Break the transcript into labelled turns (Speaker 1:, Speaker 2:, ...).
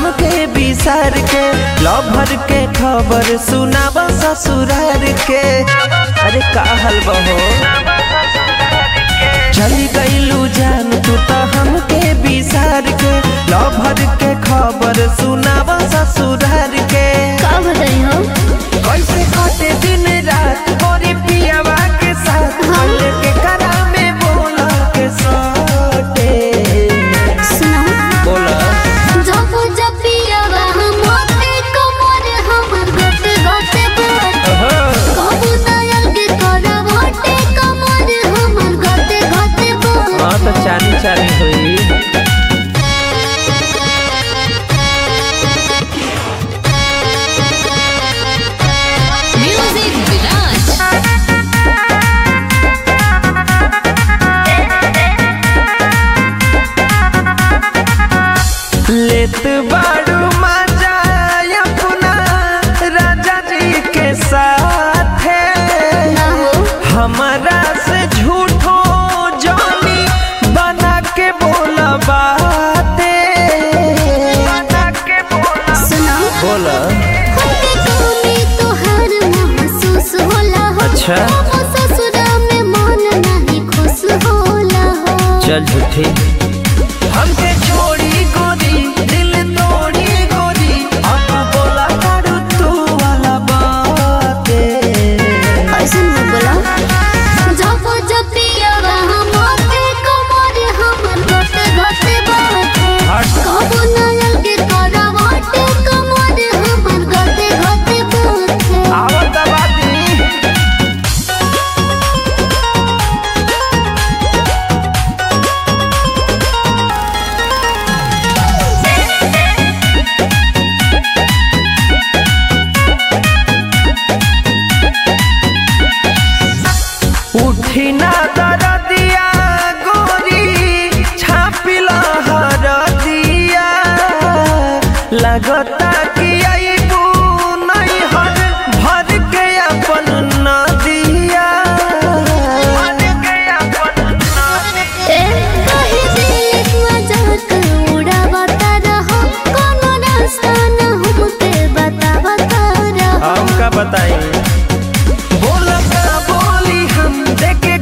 Speaker 1: हमके बिसार के लभर के खबर सुनाब ससुरार के। अरे का हलवा हो चली गईलू जान तू तो हमके बिसार के लभर के खबर सुनाब ससुरार के।
Speaker 2: का बताई हो
Speaker 1: कैसे कटे दिन रात गोरी पियावा के साथ बोले के करा में बोला के सोटे
Speaker 2: सुनाओ
Speaker 1: बोला
Speaker 2: जब जब पियावा मोटे कमर हमर गते गते बोल कबू दयाल के करा मोटे कमर हमर गते गते बोल।
Speaker 1: हाँ तो चानी चानी हुई
Speaker 2: म्यूजिक विराज
Speaker 1: लेत बाड़ू मजा अपना राजा जी के साथ
Speaker 2: ना हो
Speaker 1: हमारा से झूठो जानी बना के बोला बातें बना के बोला
Speaker 2: सुनाओ
Speaker 1: बोला
Speaker 2: खुद के कमी तोहर महसूस होला हो।
Speaker 1: अच्छा।
Speaker 2: वो ससुरा में मन नहीं खुश होला हो।
Speaker 1: चल झूठी हमके छोड़ी गोरी दिल तोड़ी गोरी अब बोला करू तू वाला बातें।
Speaker 2: ऐसे मत बोला जब जब पियावा मोटे कमर हमर गते गते बाटे
Speaker 1: हट।
Speaker 2: कबू नयल के करा मोटे कमर हमर गते गते बाटे।
Speaker 1: आवत बाती उठी ना दरदिया गोरी छापिला हरदिया लगता कि आईबू नहीं हर भर के अपन नदिया भर के अपन नदिया।
Speaker 2: ए कहि दिल मजाक उड़ावता रहो कोनो रास्ता न हमके बतावता रहो।
Speaker 1: हम का बताई बोला का बोली हम देखे